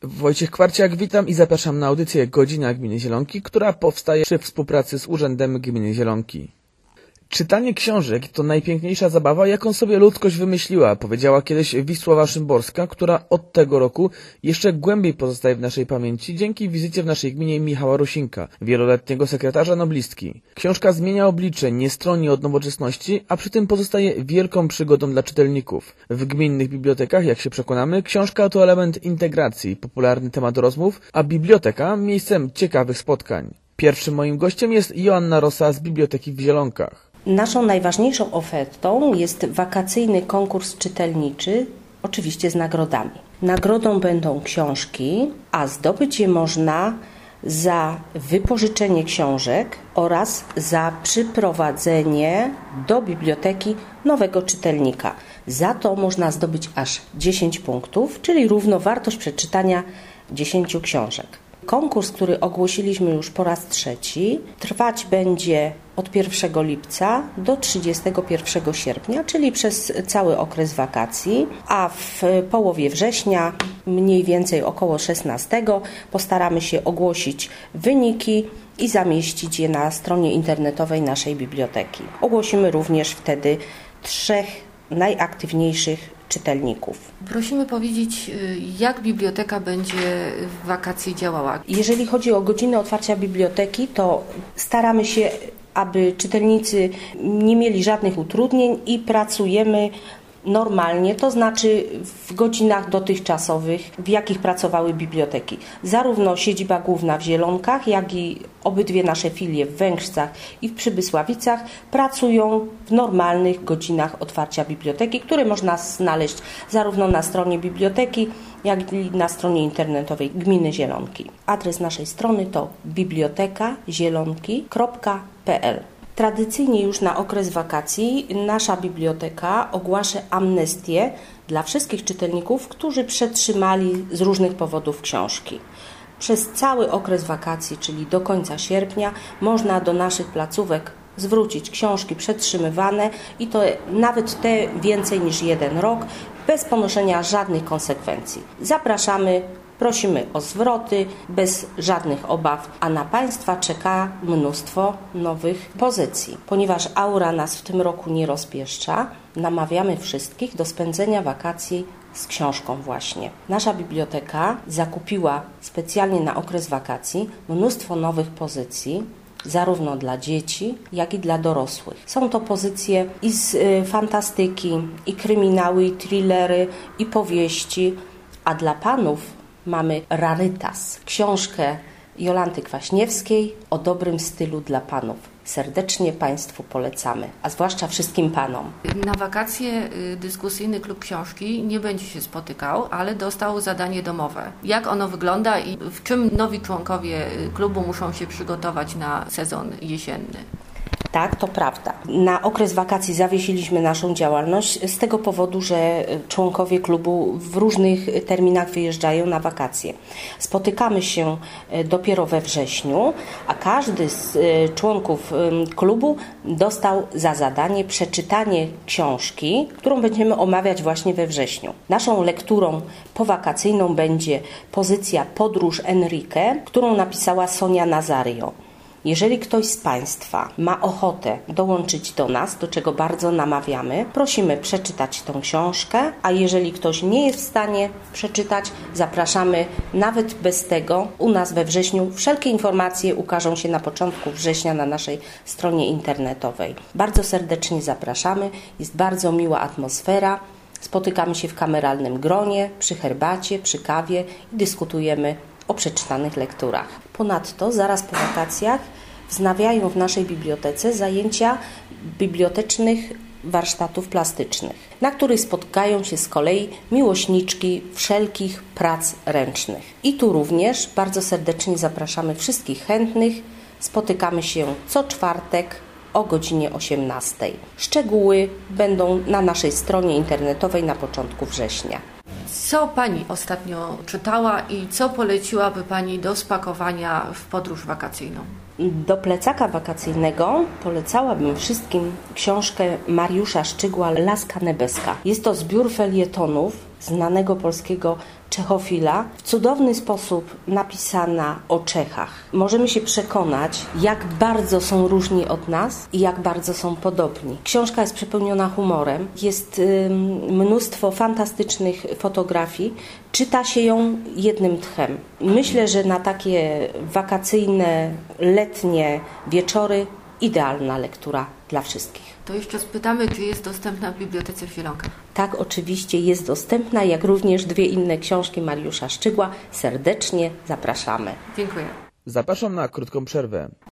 Wojciech Kwarciak, witam i zapraszam na audycję Godzina Gminy Zielonki, która powstaje przy współpracy z Urzędem Gminy Zielonki. Czytanie książek to najpiękniejsza zabawa, jaką sobie ludzkość wymyśliła, powiedziała kiedyś Wisława Szymborska, która od tego roku jeszcze głębiej pozostaje w naszej pamięci dzięki wizycie w naszej gminie Michała Rusinka, wieloletniego sekretarza noblistki. Książka zmienia oblicze, nie stroni od nowoczesności, a przy tym pozostaje wielką przygodą dla czytelników. W gminnych bibliotekach, jak się przekonamy, książka to element integracji, popularny temat rozmów, a biblioteka miejscem ciekawych spotkań. Pierwszym moim gościem jest Joanna Rosa z Biblioteki w Zielonkach. Naszą najważniejszą ofertą jest wakacyjny konkurs czytelniczy, oczywiście z nagrodami. Nagrodą będą książki, a zdobyć je można za wypożyczenie książek oraz za przyprowadzenie do biblioteki nowego czytelnika. Za to można zdobyć aż 10 punktów, czyli równowartość przeczytania 10 książek. Konkurs, który ogłosiliśmy już po raz trzeci, trwać będzie od 1 lipca do 31 sierpnia, czyli przez cały okres wakacji, a w połowie września, mniej więcej około 16, postaramy się ogłosić wyniki i zamieścić je na stronie internetowej naszej biblioteki. Ogłosimy również wtedy 3 najaktywniejszych czytelników. Prosimy powiedzieć, jak biblioteka będzie w wakacje działała. Jeżeli chodzi o godziny otwarcia biblioteki, to staramy się, aby czytelnicy nie mieli żadnych utrudnień i pracujemy normalnie, to znaczy w godzinach dotychczasowych, w jakich pracowały biblioteki. Zarówno siedziba główna w Zielonkach, jak i obydwie nasze filie w Węgrzcach i w Przybysławicach pracują w normalnych godzinach otwarcia biblioteki, które można znaleźć zarówno na stronie biblioteki, jak i na stronie internetowej Gminy Zielonki. Adres naszej strony to bibliotekazielonki.pl. Tradycyjnie już na okres wakacji nasza biblioteka ogłasza amnestię dla wszystkich czytelników, którzy przetrzymali z różnych powodów książki. Przez cały okres wakacji, czyli do końca sierpnia, można do naszych placówek zwrócić książki przetrzymywane i to nawet te więcej niż 1 rok, bez ponoszenia żadnych konsekwencji. Zapraszamy. Prosimy o zwroty bez żadnych obaw, a na Państwa czeka mnóstwo nowych pozycji. Ponieważ aura nas w tym roku nie rozpieszcza, namawiamy wszystkich do spędzenia wakacji z książką właśnie. Nasza biblioteka zakupiła specjalnie na okres wakacji mnóstwo nowych pozycji, zarówno dla dzieci, jak i dla dorosłych. Są to pozycje i z fantastyki, i kryminały, i thrillery, i powieści, a dla panów mamy rarytas, książkę Jolanty Kwaśniewskiej o dobrym stylu dla panów. Serdecznie Państwu polecamy, a zwłaszcza wszystkim panom. Na wakacje dyskusyjny klub książki nie będzie się spotykał, ale dostał zadanie domowe. Jak ono wygląda i w czym nowi członkowie klubu muszą się przygotować na sezon jesienny? Tak, to prawda. Na okres wakacji zawiesiliśmy naszą działalność z tego powodu, że członkowie klubu w różnych terminach wyjeżdżają na wakacje. Spotykamy się dopiero we wrześniu, a każdy z członków klubu dostał za zadanie przeczytanie książki, którą będziemy omawiać właśnie we wrześniu. Naszą lekturą powakacyjną będzie pozycja Podróż Enrique, którą napisała Sonia Nazario. Jeżeli ktoś z Państwa ma ochotę dołączyć do nas, do czego bardzo namawiamy, prosimy przeczytać tę książkę, a jeżeli ktoś nie jest w stanie przeczytać, zapraszamy nawet bez tego u nas we wrześniu. Wszelkie informacje ukażą się na początku września na naszej stronie internetowej. Bardzo serdecznie zapraszamy, jest bardzo miła atmosfera. Spotykamy się w kameralnym gronie, przy herbacie, przy kawie i dyskutujemy o przeczytanych lekturach. Ponadto zaraz po wakacjach wznawiają w naszej bibliotece zajęcia bibliotecznych warsztatów plastycznych, na których spotkają się z kolei miłośniczki wszelkich prac ręcznych. I tu również bardzo serdecznie zapraszamy wszystkich chętnych. Spotykamy się co czwartek o godzinie 18. Szczegóły będą na naszej stronie internetowej na początku września. Co Pani ostatnio czytała i co poleciłaby Pani do spakowania w podróż wakacyjną? Do plecaka wakacyjnego polecałabym wszystkim książkę Mariusza Szczygła Laska Nebeska. Jest to zbiór felietonów znanego polskiego czechofila, w cudowny sposób napisana o Czechach. Możemy się przekonać, jak bardzo są różni od nas i jak bardzo są podobni. Książka jest przepełniona humorem, jest mnóstwo fantastycznych fotografii, czyta się ją jednym tchem. Myślę, że na takie wakacyjne, letnie wieczory idealna lektura dla wszystkich. To jeszcze spytamy, czy jest dostępna w Bibliotece w Zielonkach. Tak, oczywiście jest dostępna, jak również 2 inne książki Mariusza Szczygła. Serdecznie zapraszamy. Dziękuję. Zapraszam na krótką przerwę.